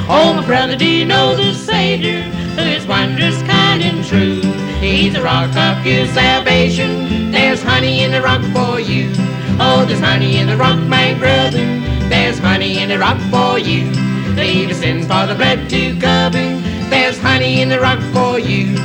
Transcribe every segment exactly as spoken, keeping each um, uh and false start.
Oh, my brother, do you know the Savior, who is wondrous, kind, and true? He's the rock of your salvation. There's honey in the rock for you. Oh, there's honey in the rock, my brother. There's honey in the rock for you. Leave your sins for the blood to cover. There's honey in the rock for you.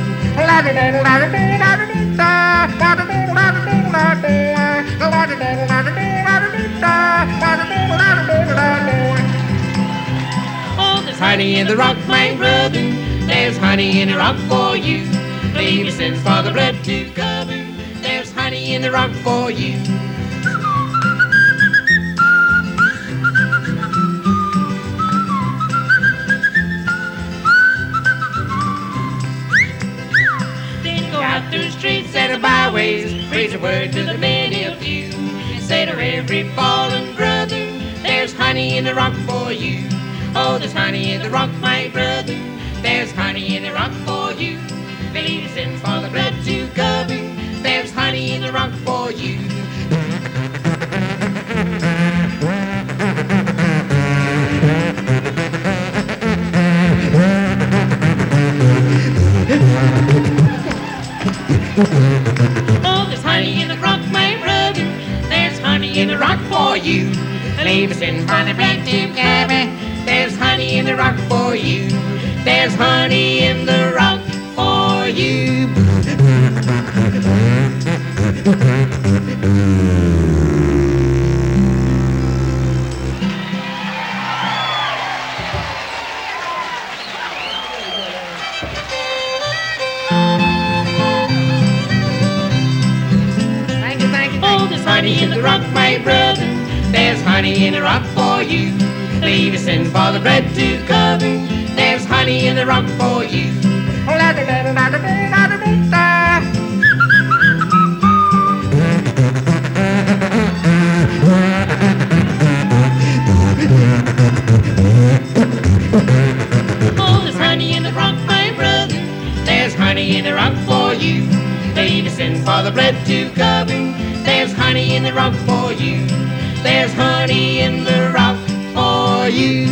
Oh, there's honey in the rock, my brother. There's honey in the rock for you. Leave your sins for the blood to cover. There's honey in the rock for you. Then go out through the streets and the byways, preach a word to the many of you. Say to every fallen brother, there's honey in the rock for you. Oh, there's honey in the rock, my brother. There's honey in the rock for you. Believe your sins for the blood to cover. There's honey in the rock for you. Oh, there's honey in the rock, my brother. There's honey in the rock for you. Leave your sins for the blood to cover. There's honey in the rock for you. There's honey in the rock for you. Thank you, thank you. Oh, there's honey in the rock, my brother. There's honey in the rock for you. Leave your sins for the bread to cover. There's honey in the rock for you. Oh, there's honey in the rock, my brother. There's honey in the rock for you. Leave your sins for the bread to cover. There's honey in the rock for you. There's honey in the rock for you.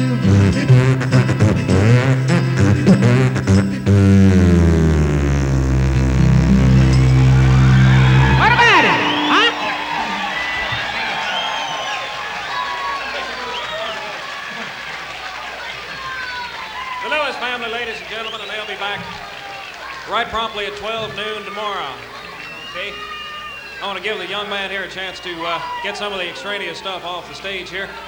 What about it? Huh? The Lewis family, ladies and gentlemen, and they'll be back right promptly at twelve noon tomorrow. Okay? I want to give the young man here a chance to uh, get some of the extraneous stuff off the stage here.